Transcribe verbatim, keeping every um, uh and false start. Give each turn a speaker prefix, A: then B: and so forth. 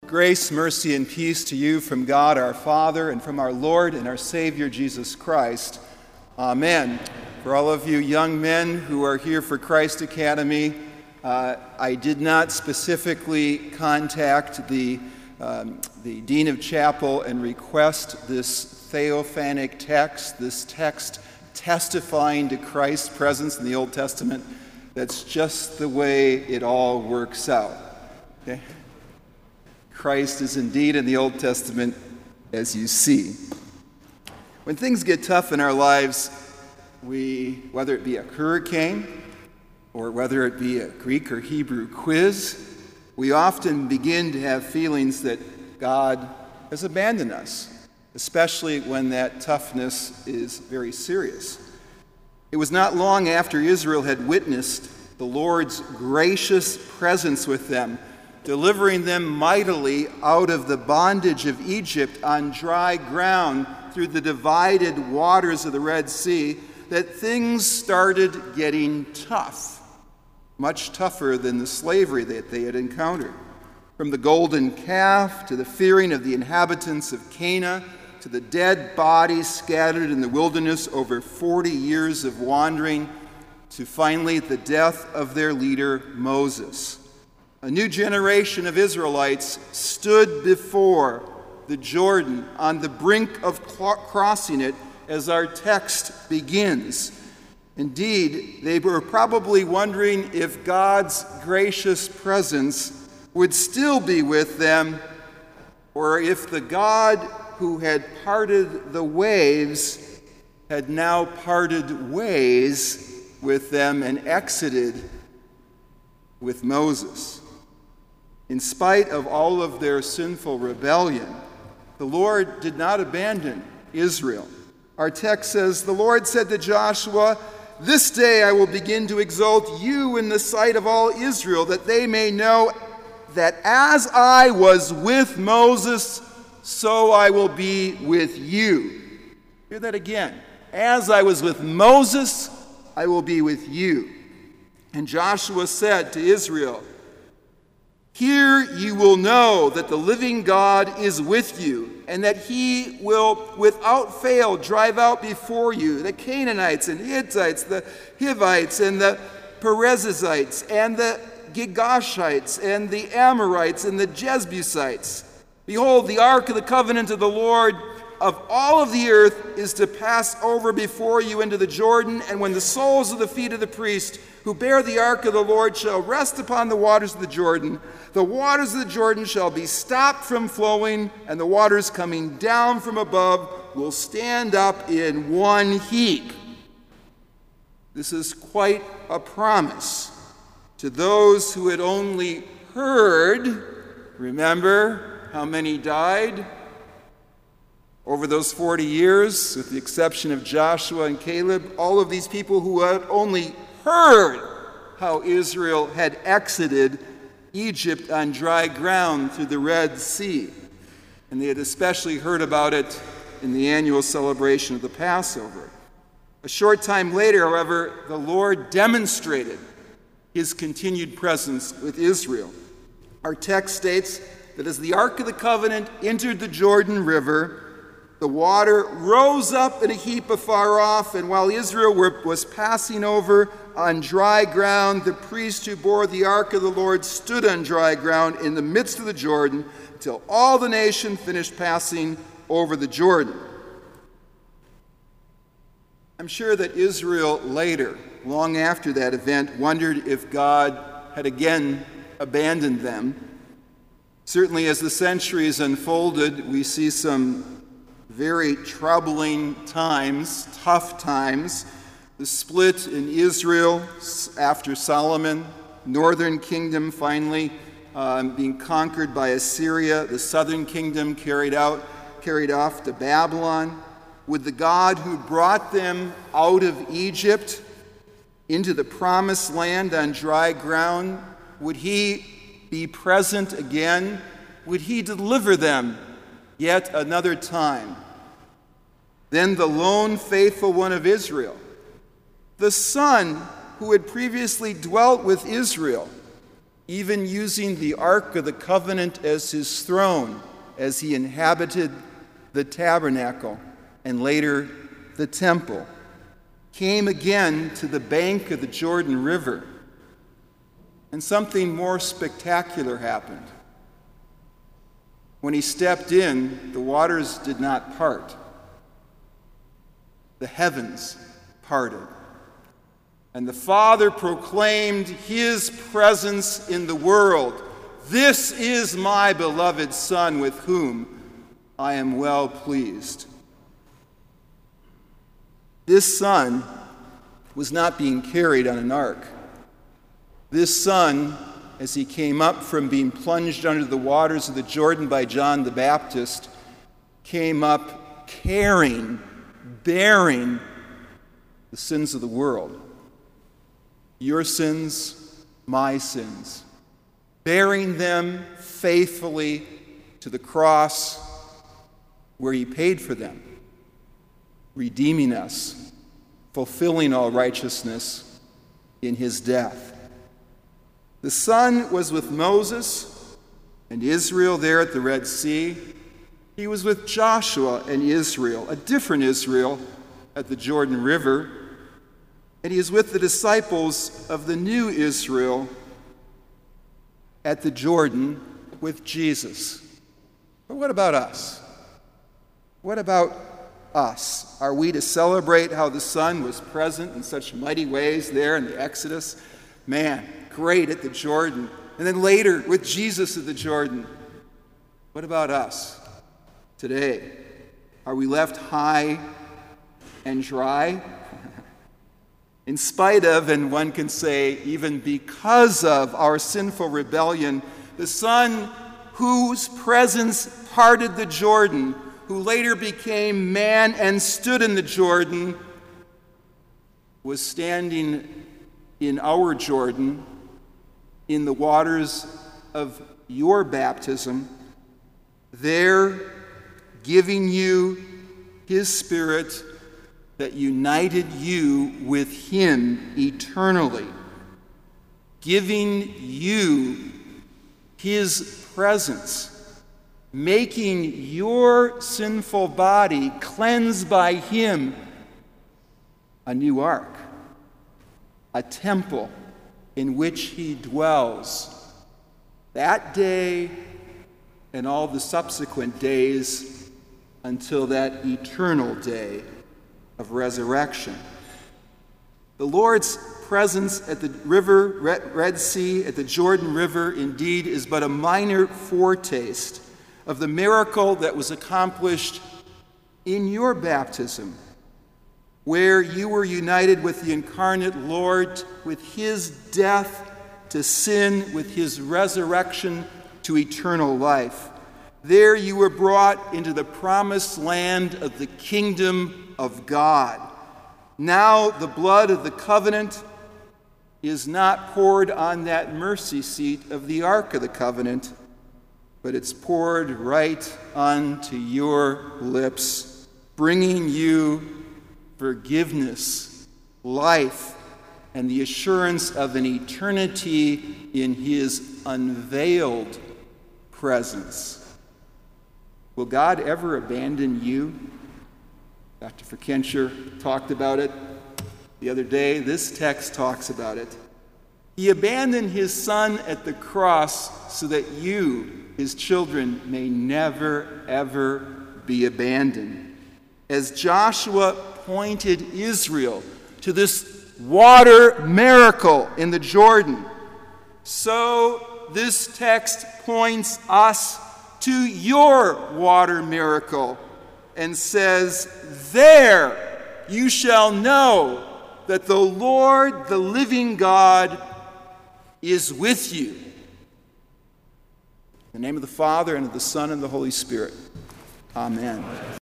A: Grace, mercy, and peace to you from God our Father and from our Lord and our Savior Jesus Christ. Amen. For all of you young men who are here for Christ Academy, uh, I did not specifically contact the, um, the Dean of Chapel and request this theophanic text, this text testifying to Christ's presence in the Old Testament. That's just the way it all works out. Okay? Christ is indeed in the Old Testament, as you see. When things get tough in our lives, we, whether it be a hurricane or whether it be a Greek or Hebrew quiz, we often begin to have feelings that God has abandoned us, especially when that toughness is very serious. It was not long after Israel had witnessed the Lord's gracious presence with them, delivering them mightily out of the bondage of Egypt on dry ground through the divided waters of the Red Sea, that things started getting tough, much tougher than the slavery that they had encountered. From the golden calf to the fearing of the inhabitants of Canaan, to the dead bodies scattered in the wilderness over forty years of wandering, to finally the death of their leader Moses. A new generation of Israelites stood before the Jordan on the brink of crossing it as our text begins. Indeed, they were probably wondering if God's gracious presence would still be with them, or if the God who had parted the waves had now parted ways with them and exited with Moses. In spite of all of their sinful rebellion, the Lord did not abandon Israel. Our text says, "The Lord said to Joshua, 'This day I will begin to exalt you in the sight of all Israel, that they may know that as I was with Moses, so I will be with you.'" Hear that again. "As I was with Moses, I will be with you." And Joshua said to Israel, "Here you will know that the living God is with you, and that he will without fail drive out before you the Canaanites and Hittites, the Hivites and the Perizzites and the Girgashites and the Amorites and the Jebusites. Behold, the ark of the covenant of the Lord of all of the earth is to pass over before you into the Jordan, and when the soles of the feet of the priest who bear the ark of the Lord shall rest upon the waters of the Jordan, the waters of the Jordan shall be stopped from flowing, and the waters coming down from above will stand up in one heap." This is quite a promise to those who had only heard. Remember how many died over those forty years, with the exception of Joshua and Caleb? All of these people who had only heard how Israel had exited Egypt on dry ground through the Red Sea. And they had especially heard about it in the annual celebration of the Passover. A short time later, however, the Lord demonstrated his continued presence with Israel. Our text states that as the Ark of the Covenant entered the Jordan River, the water rose up in a heap afar off, and while Israel were, was passing over on dry ground, the priest who bore the ark of the Lord stood on dry ground in the midst of the Jordan until all the nation finished passing over the Jordan. I'm sure that Israel later, long after that event, wondered if God had again abandoned them. Certainly, as the centuries unfolded, we see some very troubling times, tough times. The split in Israel after Solomon, northern kingdom finally um, being conquered by Assyria, the southern kingdom carried out, carried off to Babylon. Would the God who brought them out of Egypt into the promised land on dry ground, would he be present again? Would he deliver them yet another time? Then the lone faithful one of Israel, the son who had previously dwelt with Israel, even using the Ark of the Covenant as his throne as he inhabited the tabernacle and later the temple, came again to the bank of the Jordan River, and something more spectacular happened. When he stepped in, the waters did not part. The heavens parted. And the Father proclaimed his presence in the world. This is my beloved Son, with whom I am well pleased. This Son was not being carried on an ark. This Son, as he came up from being plunged under the waters of the Jordan by John the Baptist, came up carrying, bearing the sins of the world. Your sins, my sins, bearing them faithfully to the cross where he paid for them, redeeming us, fulfilling all righteousness in his death. The Son was with Moses and Israel there at the Red Sea. He was with Joshua and Israel, a different Israel, at the Jordan River. And he is with the disciples of the new Israel at the Jordan with Jesus. But what about us? What about us? Are we to celebrate how the Son was present in such mighty ways there in the Exodus? Man, great at the Jordan. And then later with Jesus at the Jordan. What about us today? Are we left high and dry? In spite of, and one can say even because of, our sinful rebellion, the Son whose presence parted the Jordan, who later became man and stood in the Jordan, was standing in our Jordan, in the waters of your baptism, there giving you his Spirit that united you with him eternally, giving you his presence, making your sinful body cleansed by him a new ark, a temple in which he dwells that day and all the subsequent days until that eternal day of resurrection. The Lord's presence at the river, Red Sea, at the Jordan River, indeed, is but a minor foretaste of the miracle that was accomplished in your baptism, where you were united with the incarnate Lord, with his death to sin, with his resurrection to eternal life. There you were brought into the promised land of the kingdom of God. Now the blood of the covenant is not poured on that mercy seat of the Ark of the Covenant, but it's poured right onto your lips, bringing you forgiveness, life, and the assurance of an eternity in his unveiled presence. Will God ever abandon you? Doctor Verkencher talked about it the other day. This text talks about it. He abandoned his Son at the cross so that you, his children, may never, ever be abandoned. As Joshua pointed Israel to this water miracle in the Jordan, so this text points us to your water miracle and says, there you shall know that the Lord, the living God, is with you. In the name of the Father, and of the Son, and of the Holy Spirit. Amen.